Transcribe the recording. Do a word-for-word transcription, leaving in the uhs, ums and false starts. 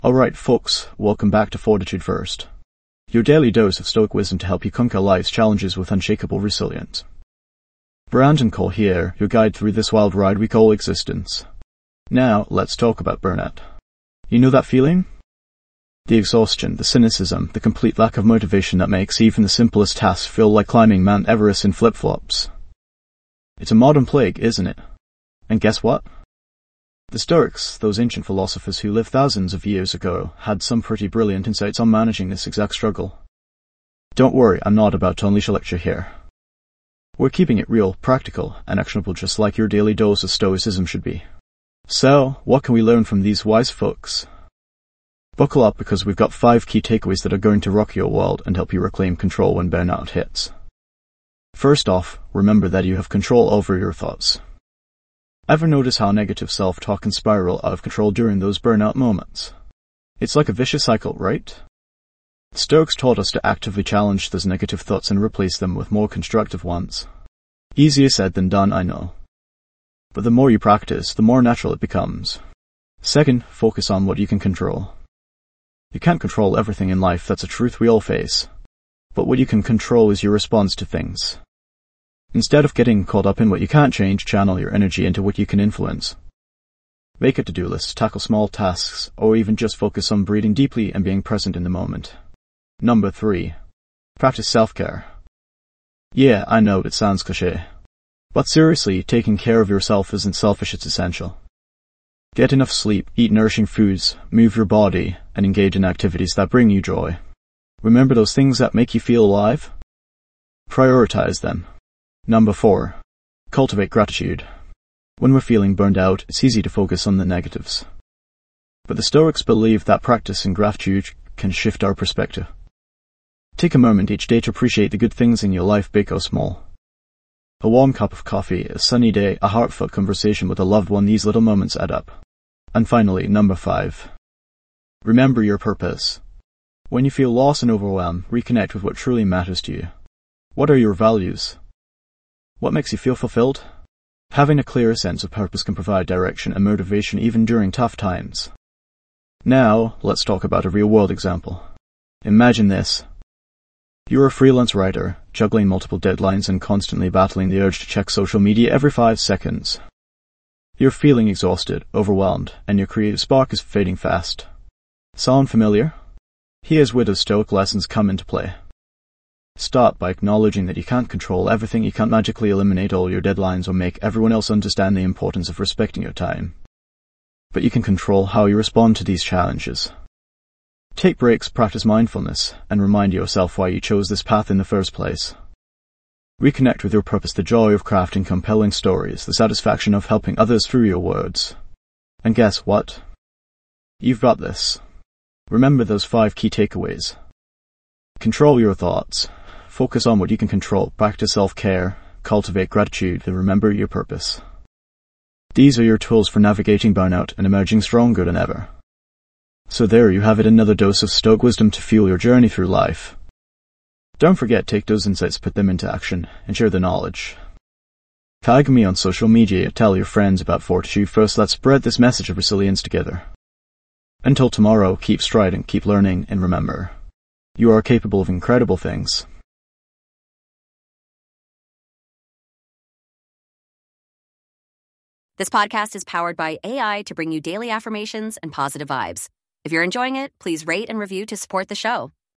Alright folks, welcome back to Fortitude First, your daily dose of Stoic wisdom to help you conquer life's challenges with unshakable resilience. Brandon Cole here, your guide through this wild ride we call existence. Now, let's talk about burnout. You know that feeling? The exhaustion, the cynicism, the complete lack of motivation that makes even the simplest tasks feel like climbing Mount Everest in flip-flops. It's a modern plague, isn't it? And guess what? The Stoics, those ancient philosophers who lived thousands of years ago, had some pretty brilliant insights on managing this exact struggle. Don't worry, I'm not about to unleash a lecture here. We're keeping it real, practical, and actionable just like your daily dose of Stoicism should be. So, what can we learn from these wise folks? Buckle up because we've got five key takeaways that are going to rock your world and help you reclaim control when burnout hits. First off, remember that you have control over your thoughts. Ever notice how negative self-talk can spiral out of control during those burnout moments? It's like a vicious cycle, right? Stoics taught us to actively challenge those negative thoughts and replace them with more constructive ones. Easier said than done, I know. But the more you practice, the more natural it becomes. Second, focus on what you can control. You can't control everything in life, that's a truth we all face. But what you can control is your response to things. Instead of getting caught up in what you can't change, channel your energy into what you can influence. Make a to-do list, tackle small tasks, or even just focus on breathing deeply and being present in the moment. Number three. Practice self-care. Yeah, I know it sounds cliché. But seriously, taking care of yourself isn't selfish, it's essential. Get enough sleep, eat nourishing foods, move your body, and engage in activities that bring you joy. Remember those things that make you feel alive? Prioritize them. Number four. Cultivate gratitude. When we're feeling burned out, it's easy to focus on the negatives. But the Stoics believe that practicing gratitude can shift our perspective. Take a moment each day to appreciate the good things in your life, big or small. A warm cup of coffee, a sunny day, a heartfelt conversation with a loved one, these little moments add up. And finally, number five. Remember your purpose. When you feel lost and overwhelmed, reconnect with what truly matters to you. What are your values? What makes you feel fulfilled? Having a clear sense of purpose can provide direction and motivation even during tough times. Now, let's talk about a real-world example. Imagine this. You're a freelance writer, juggling multiple deadlines and constantly battling the urge to check social media every five seconds. You're feeling exhausted, overwhelmed, and your creative spark is fading fast. Sound familiar? Here's where the Stoic lessons come into play. Start by acknowledging that you can't control everything, you can't magically eliminate all your deadlines or make everyone else understand the importance of respecting your time. But you can control how you respond to these challenges. Take breaks, practice mindfulness, and remind yourself why you chose this path in the first place. Reconnect with your purpose, the joy of crafting compelling stories, the satisfaction of helping others through your words. And guess what? You've got this. Remember those five key takeaways. Control your thoughts. Focus on what you can control, practice self-care, cultivate gratitude, and remember your purpose. These are your tools for navigating burnout and emerging stronger than ever. So there you have it, another dose of Stoic wisdom to fuel your journey through life. Don't forget, take those insights, put them into action, and share the knowledge. Tag me on social media, tell your friends about Fortitude First, let's spread this message of resilience together. Until tomorrow, keep striding, keep learning, and remember, you are capable of incredible things. This podcast is powered by A I to bring you daily affirmations and positive vibes. If you're enjoying it, please rate and review to support the show.